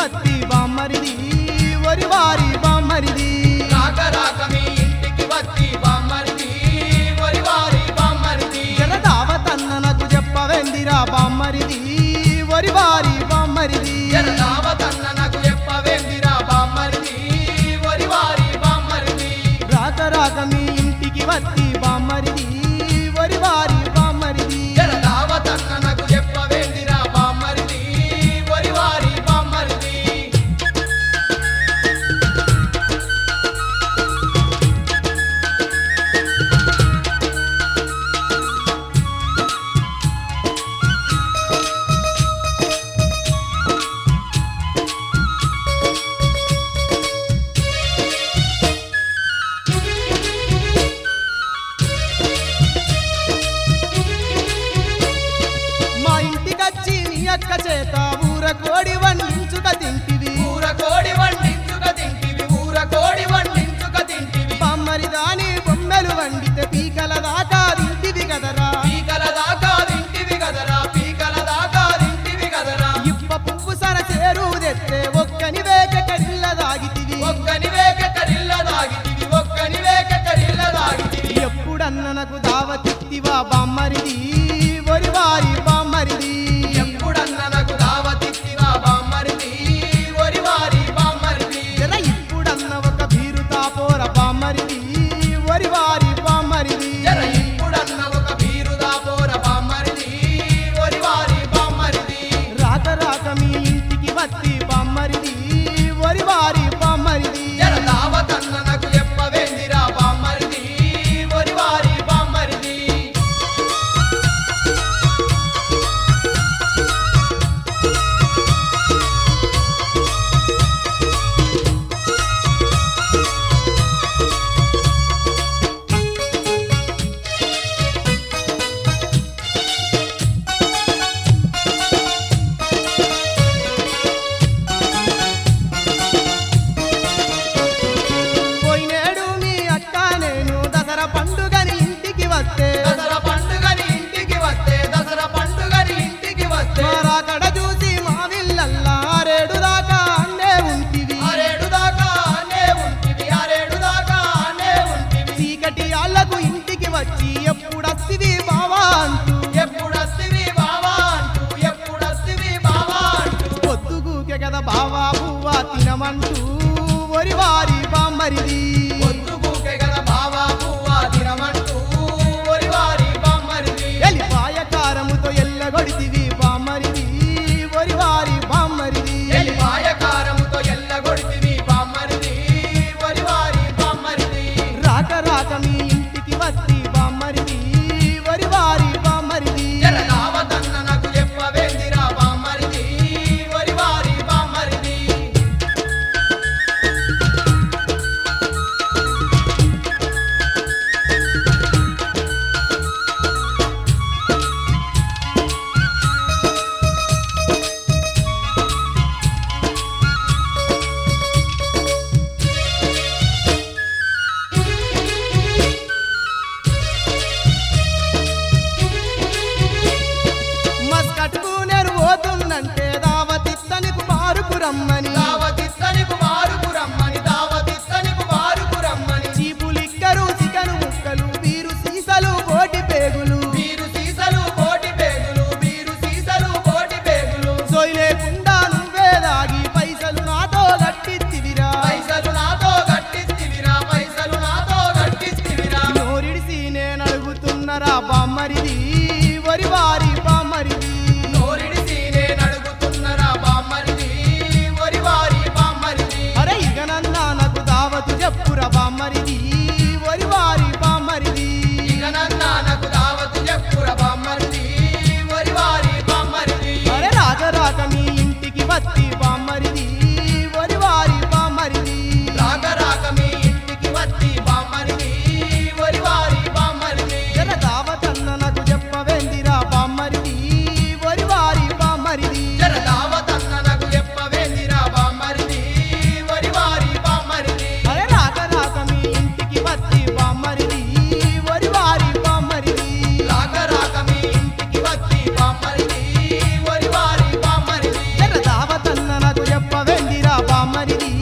వత్తి బామ్మరిది వరివారి బామ్మరిది రాక రాక మీ ఇంటికి వత్తి బామ్మరిది వరివారి బామ్మరిది జలదావతన్న నాకు చెప్పవేందిరా బామ్మరిది వరివారి బామ్మరిది జలదావతన్న నాకు చెప్పవేందిరా బామ్మరిది వరివారి బామ్మరిది రాక రాక మీ ఇంటికి వత్తి బామ్మరిది వరివారి బామ్మరిది జలదావతన్న నాకు చెప్పవేందిరా బామ్మరిది వరివారి బామ్మరిది మా ఇంటికచ్చి నీ అక్క చేత ఊర కోడి వండించుక తింటివి ఊర కోడి వండించుక తింటివి ఊర కోడి వండించుక తింటివి బామ్మరి దాని బొమ్మెలు వండితే పీకల దాకా తింటివి కదరా పీకల దాకా తింటివి కదరా పీకల దాకా తింటివి కదరా ఇప్ప పువ్వు సర చేరు తెస్తే ఒక్కని వేక కడిల్ల దాగితివి ఒక్కని వేక కరిల్ల దాగితివి ఒక్కని వేక కరిల్ల దాగితివి ఎప్పుడన్న నాకు దావతిత్తివా బామ్మరిది వరివారి బామ్మరిది ఎప్పుడన్న నాకు దావతిత్తివా బామ్మరిది వరివారి బామ్మరిది జర ఇప్పుడన్న ఒక బీరు తాపోర బామ్మరిది వరివారి బామ్మరిది జర ఇప్పుడన్న ఒక బీరుదా పోర బామ్మరిది వరివారి బామ్మరిది రాక రాక మీ ఇంటికి వత్తి బామ్మరిది వరివారి బామ్మరిది జర దావతన్న నాకు చెప్పవేందిరా బామ్మరిది వరివారి బామ్మరిది పోయినేడు మీ అక్క నేను దసరా పండుగని ఇంటికి వస్తే దసరా పండుగని ఇంటికి వస్తే దసరా పండుగని ఇంటికి వస్తే మారాకడ చూసి మా విల్లల్లా ఆరేడు దాకా అన్నే ఉంటివి ఆరేడు దాకా అనే ఉంటివి ఆరేడు దాకా అనే ఉంటివి చీకటి ఆళ్లకు ఇంటికి వచ్చి ఎప్పుడస్తివి బావా అంటూ ఎప్పుడొస్తివి బావా అంటూ ఎప్పుడొస్తివి బావా అంటూ పొద్దుగూకే కదా బావా పువ్వా తినమంటూ వరివారి బామ్మరిది పొద్దుగూకే కదా బావా పువ్వా తినమంటూ వరివారి బామ్మరిది ఎలిపాయ కారముతో ఎల్లగొడితివి బామ్మరిది వరివారి బామ్మరిది ఎలిపాయ కారముతో ఎల్లగొడితివి బామ్మరిది వరివారి బామ్మరిది రాక రాక మీ ఇంటికి వత్తి బామ్మరిది వరివారి బామ్మరిది జర దావతన్న నాకు చెప్పవేందిరా బామ్మరిది వరివారి బామ్మరిది మస్కట్కు నేను పోతుందంటే దావతిత్తనికి మారుకు రమ్మని దావతిత్తనికి మారుకు రమ్మని దావతిత్తనికి మారుకు రమ్మని చీపులిక్కరు చికను ముక్కలు వీరు సీసలు కోటి పేగులు బీరు సీసలు కోటి పేగులు బీరు సీసలు కోటి పేగులు సోయి లేకుండా నువ్వే దాగి పైసలు నాతో గట్టిత్తివిరా పైసలు నాతో గట్టిస్తివిరా పైసలు నాతో గట్టిస్తివిరా నోరిడిసి నేను అడుగుతున్నరా బామ్మరిది వరివారి బామ్మరిది నోరిడిసి నేను అడుగుతున్నరా బామ్మరిది వరివారి బామ్మరిది అరే ఇక నన్నా నాకు దావతు చెప్పురా బామ్మరిది వరివారి బామ్మరిది ఇక నన్నా నాకు దావతు చెప్పురా బామ్మరిది వరివారి బామ్మరిది అరే రాక రాక మీ ఇంటికి వత్తి బామ్మరిది వరివారి బామ్మరిది రాక రాక మీ ఇంటికి వచ్చి బామ్మరిది వరివారి బామ్మరిది జర దావతన్న నాకు చెప్పవేందిరా బామ్మరిది దావతన్న బామరిది